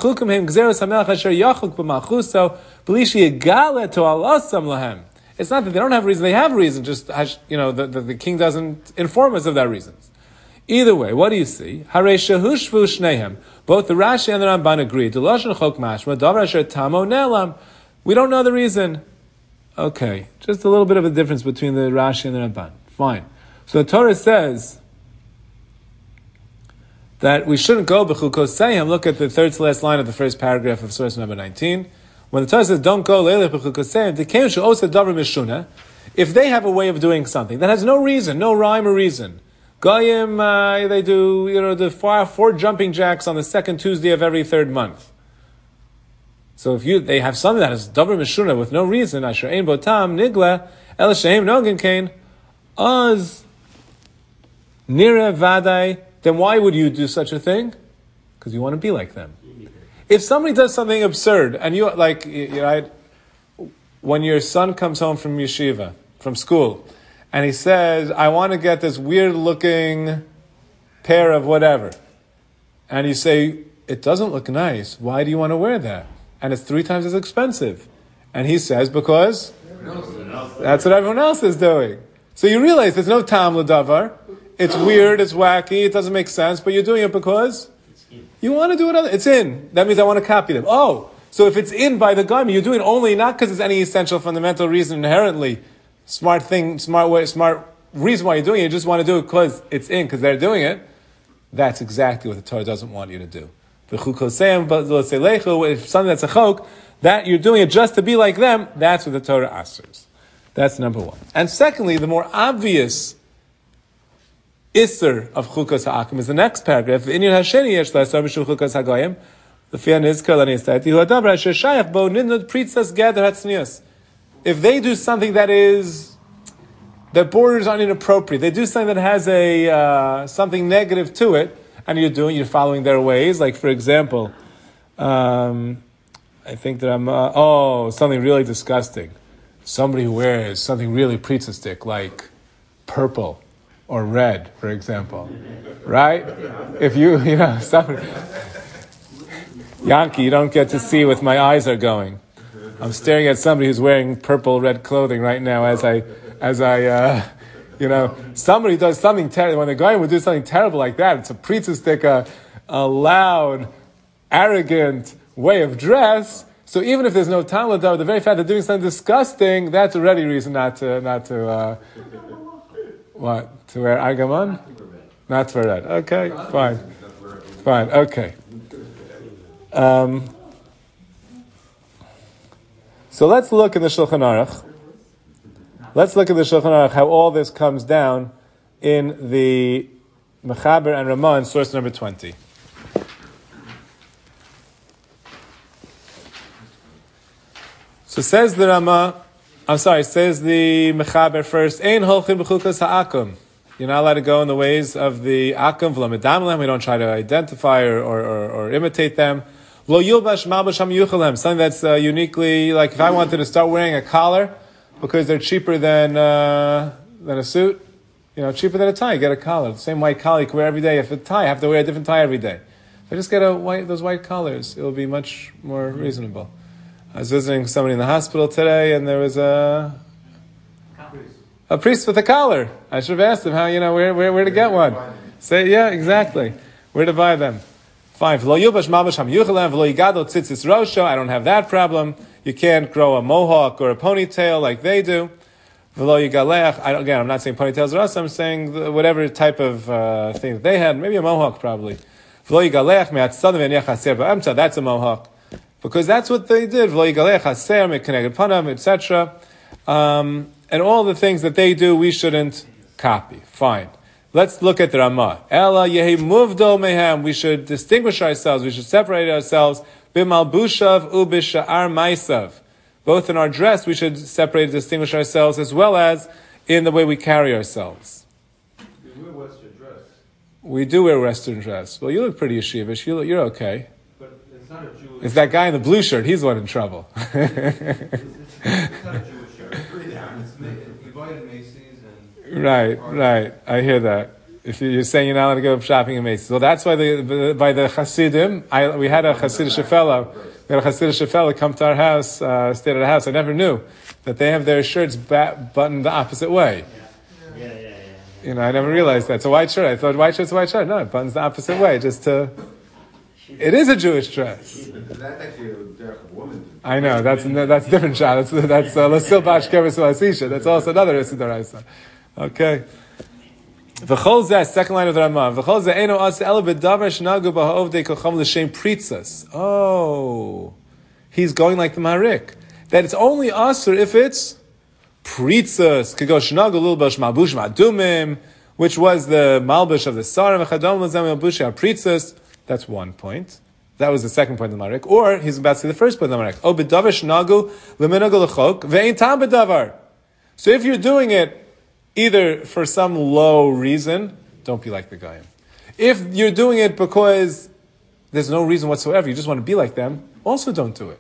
that they don't have a reason, they have a reason, just, you know, the, the, the king doesn't inform us of that reason. Either way, what do you see? Both the Rashi and the Ramban agree. We don't know the reason. Okay, just a little bit of a difference between the Rashi and the Ramban. Fine. So the Torah says that we shouldn't go b'chukosayim. Look at the third to last line of the first paragraph of source number nineteen. When the Torah says don't go leilech b'chukosayim, the kem she'osa davar mishuna. If they have a way of doing something that has no reason, no rhyme or reason. Goyim, uh, they do, you know, the four, four jumping jacks on the second Tuesday of every third month. So if you, they have something that is davar mishuna with no reason, asher ein botam nigla el shehem nogin kain az nira vadai. Then why would you do such a thing? Because you want to be like them. If somebody does something absurd, and you like, you know, when your son comes home from yeshiva, from school, and he says, I want to get this weird-looking pair of whatever. And you say, it doesn't look nice. Why do you want to wear that? And it's three times as expensive. And he says, because that's what everyone else is doing. So you realize there's no tam l'davar. It's weird, it's wacky, it doesn't make sense, but you're doing it because You want to do it, other, it's in. That means I want to copy them. Oh, so if it's in by the Goyim, you're doing it only not because it's any essential fundamental reason inherently, smart thing, smart way, smart reason why you're doing it, you just want to do it because it's in, because they're doing it. That's exactly what the Torah doesn't want you to do. If something that's a chok, that you're doing it just to be like them, that's what the Torah asks. That's number one. And secondly, the more obvious Isser of Chukas Ha'akim is the next paragraph. V'inyan hasheni yesh la'asar b'shu Chukas Ha'goyim. L'fiyan nizkar l'nistati. Hu hadavar asher shayach bo nidnud pritzas gather hatznius. If they do something that is, that borders on inappropriate, they do something that has a, uh, something negative to it, and you're doing, you're following their ways. Like, for example, um, I think that I'm, uh, oh, something really disgusting. Somebody who wears something really pritzistic, like purple or red, for example, right? If you, you know, somebody, Yankee, you don't get to see what my eyes are going. I'm staring at somebody who's wearing purple, red clothing right now as I, as I, uh, you know, somebody does something terrible. When the guy would do something terrible like that, it's a pritzistic, a, a loud, arrogant way of dress. So even if there's no talmud, the very fact of doing something disgusting, that's already reason not to, not to, uh, what? To wear argamon? Not to wear red. Okay, fine. Fine, okay. Um, so let's look in the Shulchan Aruch. Let's look at the Shulchan Aruch, how all this comes down in the Mechaber and Ramah in source number twenty. So says the Ramah, I'm sorry, says the Mechaber first, Ein holchin b'chukas ha'akum. You're not allowed to go in the ways of the akum, v'lamidamlem. We don't try to identify or, or, or, or imitate them. Lo yilbash malbash ham yuchalem. Something that's uh, uniquely, like if I wanted to start wearing a collar, because they're cheaper than uh, than a suit, you know, cheaper than a tie. You get a collar. The same white collar you can wear every day. If a tie, I have to wear a different tie every day. If I just get a white, those white collars, it'll be much more reasonable. I was visiting somebody in the hospital today, and there was a a priest with a collar. I should have asked him how, you know, where where, where to get one. Say, yeah, exactly. Where to buy them. Fine. I don't have that problem. You can't grow a mohawk or a ponytail like they do. I don't, again, I'm not saying ponytails are us. I'm saying the, whatever type of uh, thing that they had. Maybe a mohawk, probably. That's a mohawk. Because that's what they did. et cetera. Um, and all the things that they do, we shouldn't copy. Fine. Let's look at the Ramah. Ella yehi muvdol mehem. We should distinguish ourselves. We should separate ourselves. B'malbushav ubisha'ar maisav. Both in our dress, we should separate and distinguish ourselves, as well as in the way we carry ourselves. You wear Western dress. We do wear Western dress. Well, you look pretty yeshivish. You look, you're okay. But it's not a Jewish. It's that guy in the blue shirt. He's the one in trouble. It's, it's, it's not a Jewish shirt. It's made, you buy it at Macy's and. Right, right. I hear that. If you're saying you're not allowed to go shopping at Macy's, well, that's why the by the Hasidim. I, we had a Hasidic fellow. We had a Hasidic fellow come to our house, uh, stayed at our house. I never knew that they have their shirts bat, buttoned the opposite way. Yeah, yeah, yeah, yeah. You know, I never realized that. It's a white shirt. I thought white shirt's a white shirt. No, it buttons the opposite way, just to. It is a Jewish dress. That's actually a woman. I know. That's that's a different shot. That's that's Lasil Bash Kevis Lasisha. That's also another Isidaraisa. Okay. V'chol zeh, second line of the Ramah. V'chol zeh eno as ela b'davar shnagu b'ha'ovdei kocham l'shem pritzas. Oh, he's going like the Marik. That it's only us, or if it's pritzas. Could go shnagu l'ilbash malbush ma'adumim, which was the malbush of the Sarim v'chadom l'zem malbush pritzas. That's one point. That was the second point of the Marik. Or he's about to say the first point of the Marik. Oh, b'davar shnagu l'minagu l'chok ve'ein tam b'davar. So if you're doing it either for some low reason, don't be like the Goyim. If you're doing it because there's no reason whatsoever, you just want to be like them, also don't do it.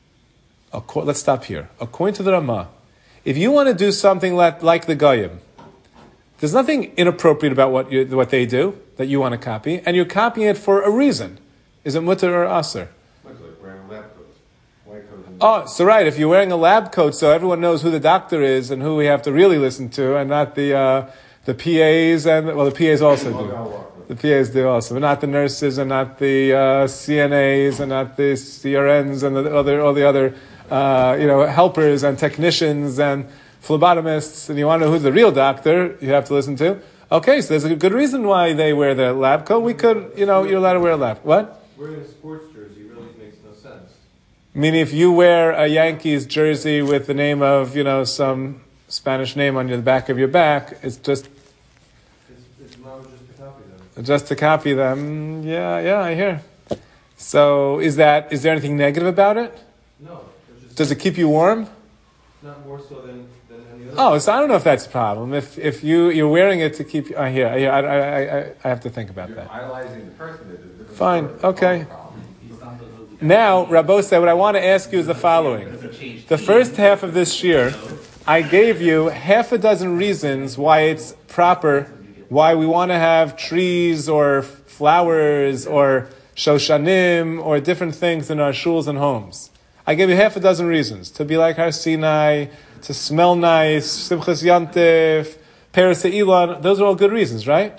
Let's stop here. According to the Ramah, if you want to do something like, like the Goyim, there's nothing inappropriate about what you, what they do that you want to copy, and you're copying it for a reason. Is it mutter or aser? Like wearing a lab coat. White coat and Oh, so right, if you're wearing a lab coat, so everyone knows who the doctor is and who we have to really listen to, and not the uh, the P As, and well, the P As also do. The P As do also, but not the nurses and not the uh, C N As and not the C R Ns and the other, all the other, uh, you know, helpers and technicians and phlebotomists. And you want to know who's the real doctor? You have to listen to. Okay, so there's a good reason why they wear the lab coat. We could, you know, you're allowed to wear a lab. What? Wearing a sports jersey really makes no sense. Meaning, if you wear a Yankees jersey with the name of, you know, some Spanish name on the back of your back, it's just It's, it's not just to copy them. just to copy them. Yeah, yeah, I hear. So, is that is there anything negative about it? No, it's just Does it keep you warm? not more so than, than any other. Oh, so I don't know if that's a problem. If if you you're wearing it to keep, I hear, I hear. I I I, I have to think about You're that. idolizing the person. There's a different Fine, story. okay. He's not the- Now, Rabbo said, what I want to ask you is the following. The first half of this year, I gave you half a dozen reasons why it's proper, why we want to have trees or flowers or shoshanim or different things in our shuls and homes. I gave you half a dozen reasons. To be like Har Sinai, to smell nice, Simchas Yantif, Peres Elon. Those are all good reasons, right?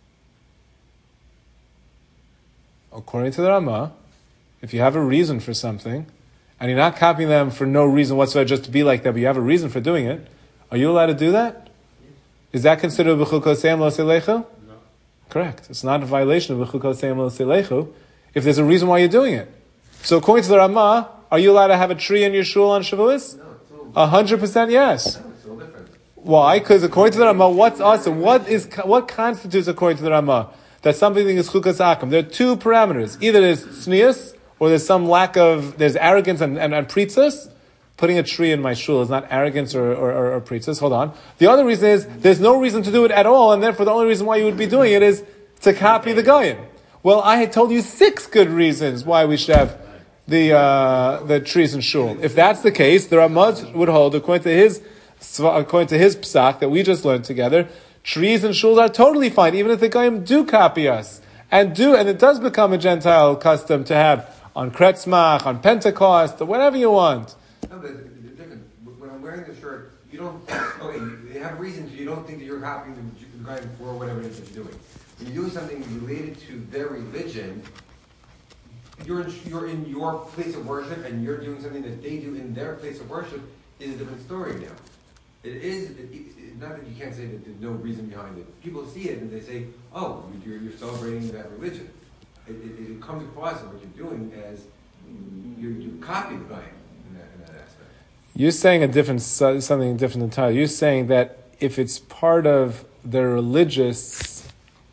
According to the Ramah, if you have a reason for something, and you're not copying them for no reason whatsoever, just to be like that, but you have a reason for doing it, are you allowed to do that? Is that considered b'chukosem lo seilechu? No. Correct. It's not a violation of b'chukosem lo seilechu if there's a reason why you're doing it. So according to the Ramah, are you allowed to have a tree in your shul on Shavuos? No, it's all, A hundred percent yes. no, it's all different. Why? Because according to the Ramah, what's awesome? What is what constitutes according to the Ramah that something is chukas akum? There are two parameters. Either there's tznius, or there's some lack of, there's arrogance and, and, and pritzas. Putting a tree in my shul is not arrogance or, or, or, or pritzas. Hold on. The other reason is, there's no reason to do it at all, and therefore the only reason why you would be doing it is to copy the Goyim. Well, I had told you six good reasons why we should have the uh, the trees in shul. If that's the case, the Ramaz would hold, according to his according to his psak that we just learned together, trees and shuls are totally fine, even if the Goyim do copy us and do, and it does become a Gentile custom to have on Kretzmach, on Pentecost, or whatever you want. No, but it's different. When I'm wearing the shirt, you don't, okay, you have reasons, you don't think that you're copying the, the guy for whatever it is that you're doing. When you're doing something related to their religion, you're in, you're in your place of worship and you're doing something that they do in their place of worship is a different story now. It is, it, it, not that you can't say that there's no reason behind it. People see it and they say, oh, you're, you're celebrating that religion. It, it, it comes across in what you're doing as you you copy the guy in that, in that aspect. You're saying a different something different entirely. You're saying that if it's part of the religious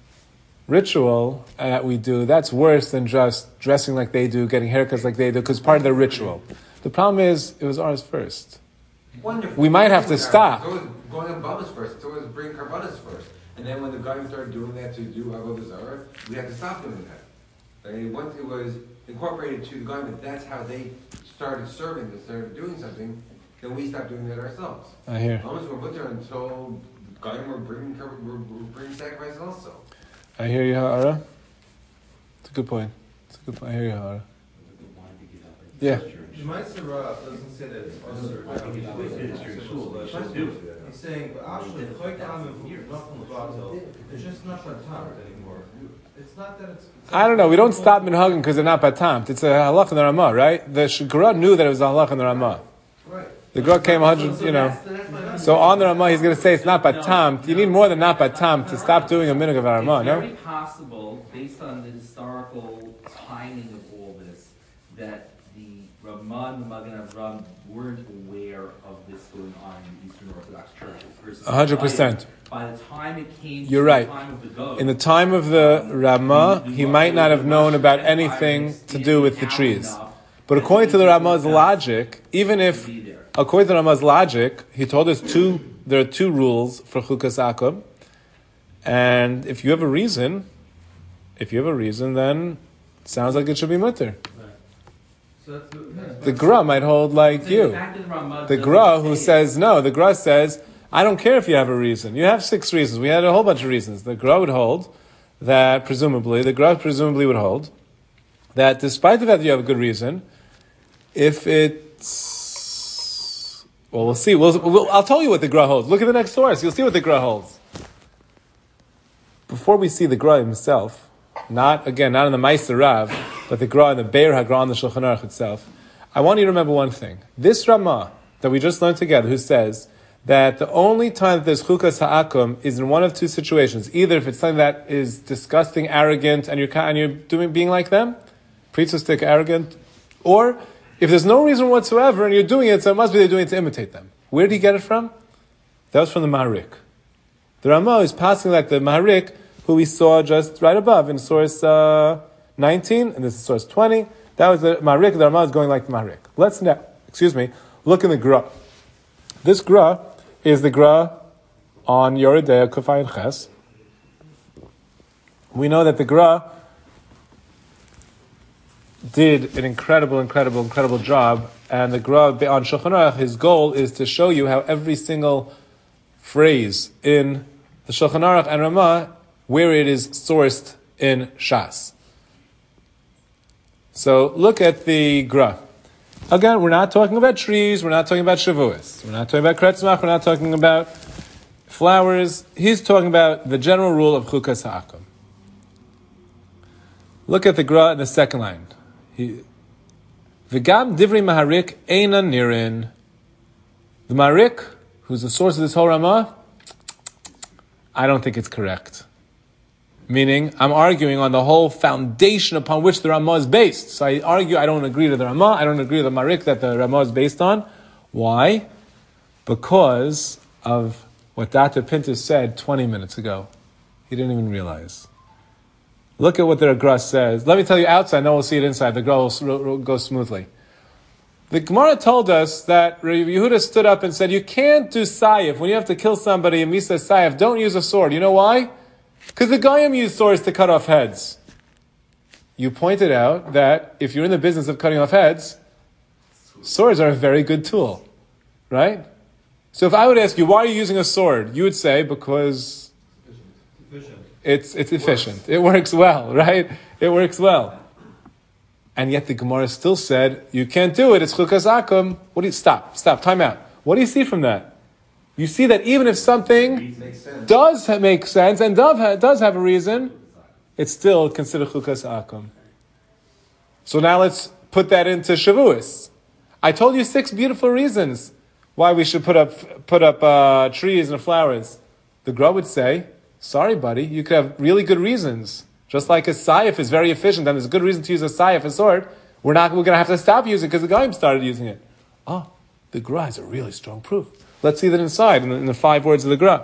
ritual that we do, that's worse than just dressing like they do, getting haircuts like they do, because part of the ritual. The problem is, it was ours first. Wonderful. We might have to stop. It's always going on Babas first. It's always bringing Karbanas first. And then when the guys started doing that to do Avodah Zarah, we had to stop doing that. And once it was incorporated to the government, that's how they started serving, they started doing something, then we stopped doing that ourselves. I hear. Almost were put there until the government were bringing, were, were bringing sacrifice also. I hear you, Ha'ara. It's a good point. It's a good point. I hear you, Ha'ara. Yeah. The Meister Rav doesn't say that it's usher. He's saying, but actually, the Choy Kamim from Nochel Vatel, it's just not that time anymore. It's not that it's... it's I don't know. We don't stop minhagim because they're not batamt. It's a halach in the Ramah, right? The Shigura knew that it was a halach in the Ramah. Right. The Gra came one hundred, you know. So on the Ramah, he's going to say it's not batamt. You need more than not batamt to stop doing a minhag of a Ramah, It's no? very possible, based on the historical timing of all this, that the Ramah and the Magen Avraham weren't aware of this going on in the Eastern Orthodox churches. versus A hundred percent. By the time it came You're to right. the time of the Goat, In the time of the Ramah, he might not have known about anything to do with the trees. But according to the Ramah's logic, even if, according to the Ramah's logic, he told us two, there are two rules for Chukas Akum. And if you have a reason, if you have a reason, then it sounds like it should be mutter. So that's the... yeah. The Gra might hold like the you. fact that the Ramah The doesn't Gra who say- says no, the Gra says, I don't care if you have a reason. You have six reasons. We had a whole bunch of reasons. The Gra would hold that presumably, the Gra presumably would hold that despite the fact that you have a good reason, if it's, well, we'll see. We'll, we'll, I'll tell you what the Gra holds. Look at the next source. You'll see what the Gra holds. before we see the Gra himself, not, again, not in the Meiser Rav, but the Gra and the Beir HaGra on the Shulchan Aruch itself, I want you to remember one thing. This Ramah that we just learned together, who says that the only time that there's Chukas Ha'akum is in one of two situations. Either if it's something that is disgusting, arrogant, and you're, and you're doing, being like them, priesthood arrogant, or if there's no reason whatsoever and you're doing it, so it must be they're doing it to imitate them. Where did he get it from? That was from the Maharik. The Ramah is passing like the Maharik, who we saw just right above in source uh, nineteen, and this is source twenty. That was the Maharik. The Ramah is going like the Maharik. Let's now, excuse me, look in the Gra. This Gra is the Gra on Yoredea Kufay and Ches. We know that the Gra did an incredible, incredible, incredible job, and the Gra on Shulchan Aruch, his goal is to show you how every single phrase in the Shulchan Aruch and Ramah, where it is sourced in Shas. So look at the Gra. Again, we're not talking about trees, we're not talking about Shavuos, we're not talking about Kretzmach, we're not talking about flowers. He's talking about the general rule of Chukas Ha'akum. Look at the Gra in the second line. V'gam divri Maharik eina nirin. The Maharik, who's the source of this whole Ramah, I don't think it's correct. Meaning, I'm arguing on the whole foundation upon which the Ramah is based. So I argue, I don't agree to the Ramah, I don't agree to the Maharik that the Ramah is based on. Why? Because of what Doctor Pintus said twenty minutes ago. He didn't even realize. Look at what the Gra says. Let me tell you outside, no, we'll see it inside. The Gra will go smoothly. The Gemara told us that Rabbi Yehuda stood up and said, you can't do Sayef. When you have to kill somebody in Misa Sayef, don't use a sword. You know why? Because the Goyim use swords to cut off heads. You pointed out that if you're in the business of cutting off heads, swords are a very good tool. Right? So if I would ask you, why are you using a sword? You would say, because it's it's efficient. It works well, right? It works well. And yet the Gemara still said, you can't do it, it's Chukas Ha'akum. What do you, stop, stop, time out. What do you see from that? You see that even if something does make sense and does have a reason, it's still considered Chukas Ha'akum. So now let's put that into Shavuos. I told you six beautiful reasons why we should put up put up uh, trees and flowers. The Gra would say, sorry, buddy, you could have really good reasons. Just like a Sayef is very efficient, and there's a good reason to use a Sayef, a sword, we're not we're going to have to stop using it because the Goyim started using it. Oh, the Gra is a really strong proof. Let's see that inside, in the, in the five words of the Gra.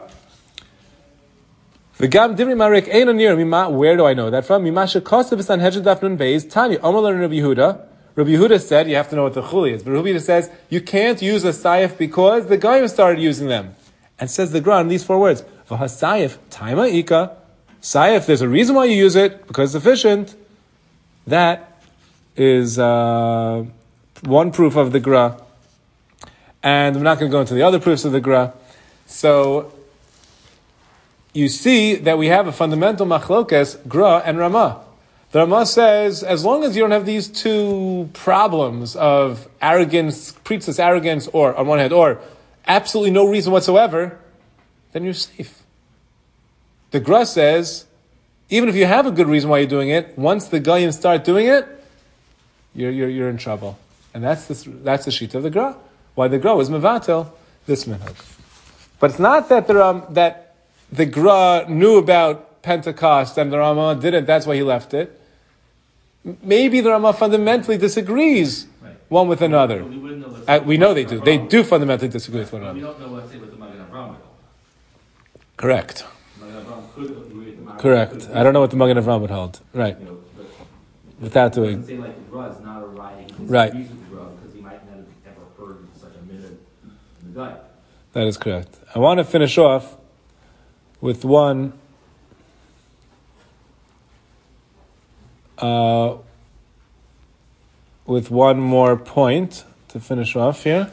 V'gam divri Maharik eina nirin. Where do I know that from? Mimasha kosev b'Sanhedrin daf nun beis Tanya Omer lo Rabbi Yehuda. Rabbi Yehuda said, you have to know what the chuli is, but Rabbi Yehuda says, you can't use a Sayef because the Goyim started using them. And says the Gra in these four words, V'hasayef taima ika. Sayef, there's a reason why you use it, because it's efficient. That is uh, one proof of the Gra. And I'm not going to go into the other proofs of the Gra. So, you see that we have a fundamental machlokes, Gra and Ramah. The Ramah says, as long as you don't have these two problems of arrogance, preacher's arrogance, or on one hand, or absolutely no reason whatsoever, then you're safe. The Gra says, even if you have a good reason why you're doing it, once the Goyim start doing it, you're you're, you're in trouble. And that's the that's the sheet of the Gra. Why the Gra was mevatel this minhag. But it's not that the um, that the Gra knew about Pentecost and the Ramah didn't. That's why he left it. Maybe the Ramah fundamentally disagrees right. one with another. We, know uh, we know they do. They do fundamentally disagree with one another. We don't know what's with the Magen Avraham. Correct. Correct. I don't know what the Magen Avraham would hold. Right. You know, without doing. Say like the Gra is not a writing. Right. Because he might not have ever heard such a minute in the gut. That is correct. I want to finish off with one. Uh, with one more point to finish off here.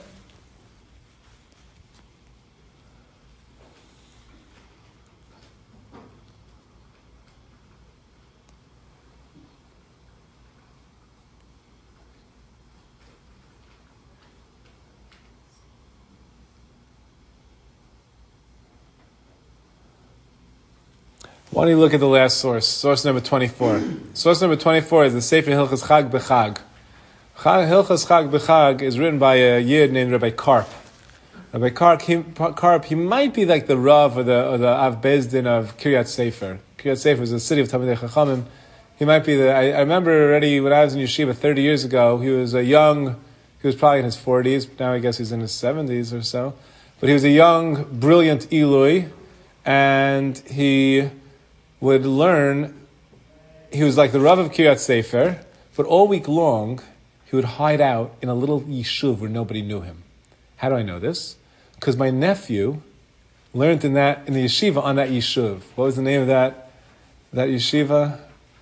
Why don't you look at the last source, source number twenty-four. Source number twenty-four is the Sefer Hilchas Chag B'Chag. Hilchas Chag B'Chag is written by a Yid named Rabbi Karp. Rabbi Karp he, Karp, he might be like the Rav or the, or the Av Beis Din of Kiryat Sefer. Kiryat Sefer is a city of Talmidei Chachamim. He might be the, I, I remember already when I was in yeshiva thirty years ago, he was a young, he was probably in his forties, now I guess he's in his seventies or so. But he was a young, brilliant Eloi, and he would learn, he was like the Rav of Kiryat Sefer, but all week long, he would hide out in a little yeshuv where nobody knew him. How do I know this? Because my nephew learned in that in the yeshiva on that yeshuv. What was the name of that that yeshiva?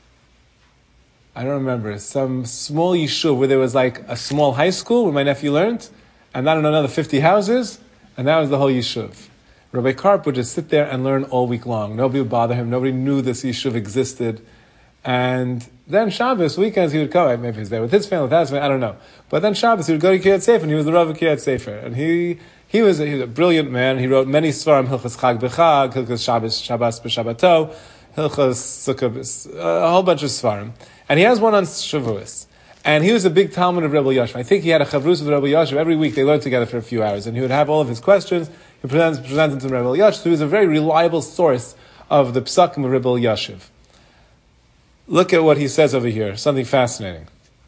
I don't remember. Some small yeshuv where there was like a small high school where my nephew learned, and I don't know, another fifty houses, and that was the whole yeshuv. Rabbi Karp would just sit there and learn all week long. Nobody would bother him. Nobody knew this yeshuv existed. And then Shabbos, weekends, he would come. Maybe he was there with his family, with his family, I don't know. But then Shabbos, he would go to Kiryat Sefer, and he was the Rav of Kiryat Sefer. And he he was, a, he was a brilliant man. He wrote many svarim, Hilchas Chag B'Chag, Hilchas Shabbos, Shabbos B'Shabbato, Hilchas Sukkah, a whole bunch of svarim. And he has one on Shavuos. And he was a big Talmud of Rebbe Yashiv. I think he had a chavrus with Rebbe Yashiv. Every week they learned together for a few hours. And he would have all of his questions. He presents, presented to Rebbe Yashiv. So he was a very reliable source of the psakim of Rebbe Yashiv. Look at what he says over here. Something fascinating.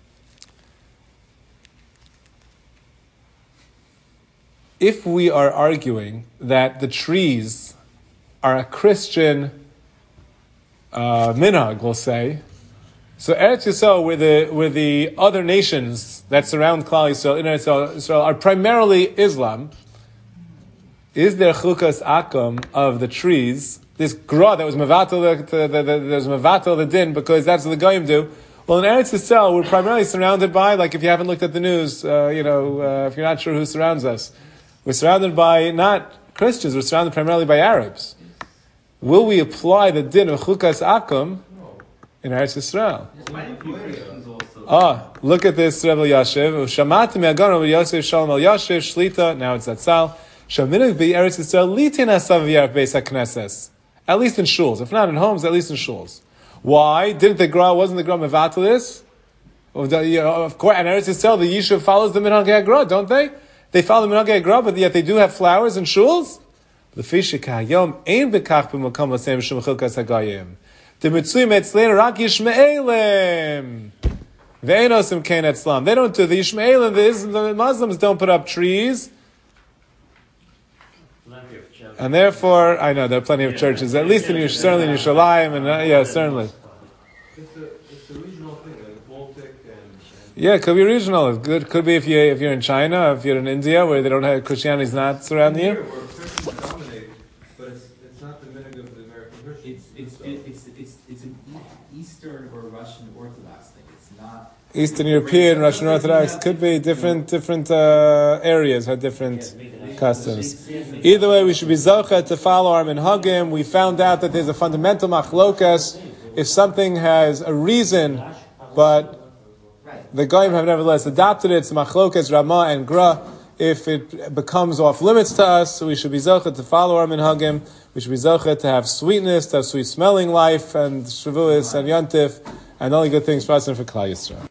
If we are arguing that the trees are a Christian uh, minhag, we'll say, so Eretz Yisrael, where the where the other nations that surround Klal Yisrael, in Eretz Yisrael, are primarily Islam, is there chukas akum of the trees? This gra that was mevatel the, the, the, the, was mevatel the din because that's what the goyim do. Well, in Eretz Yisrael, we're primarily surrounded by, like if you haven't looked at the news, uh, you know, uh, if you're not sure who surrounds us, we're surrounded by not Christians. We're surrounded primarily by Arabs. Will we apply the din of chukas akum in Eretz Yisrael? Ah, look at this, Rebbe Yashiv. Shamati me'agon Rebbe Yosef Shalom El Yashiv Shlita. Now it's Zatzal. Shaminig be Eretz Yisrael litin asav v'yarach beis hakneses. At least in shuls. If not in homes, at least in shuls. Why? Didn't the Gra, wasn't the Gra Mevatalis? Of course, and Eretz Yisrael, the Yishuv follows the Minhag HaGra, don't they? They follow the Minhag HaGra, but yet they do have flowers and shuls? L'fisha k'hayom ein bekach b'makam l'seim shum chilkas hagayim. The Mitzuyim etzlein rak Yishmaelim. Ve'ein osim kein etzlam. They don't do, the Yishmaelim, the, the Muslims don't put up trees. And therefore, I know there are plenty of churches, at least in Yerushalayim, certainly in Yerushalayim, and uh, yeah, certainly. It's a, it's a regional thing, like Baltic and, and... Yeah, it could be regional. It could, could be if, you, if you're in China, if you're in India, where they don't have, Christianity is not surrounding you. Here, where Christians dominate, but it's, it's not the minhag of the American Christians. It's, it's, it's, it's, it's an Eastern or Russian Orthodox thing. It's not... Eastern European, Russian Orthodox, could be different different uh, areas have different customs. Either way, we should be zocheh to follow our minhagim. We found out that there's a fundamental machlokas. If something has a reason, but the goyim have nevertheless adopted it, it's machlokas, Ramah and Gra. If it becomes off limits to us, so we should be zocheh to follow our minhagim. We should be zocheh to have sweetness, to have sweet smelling life, and Shavuos and Yontif, and only good things for us and for Klal Yisrael.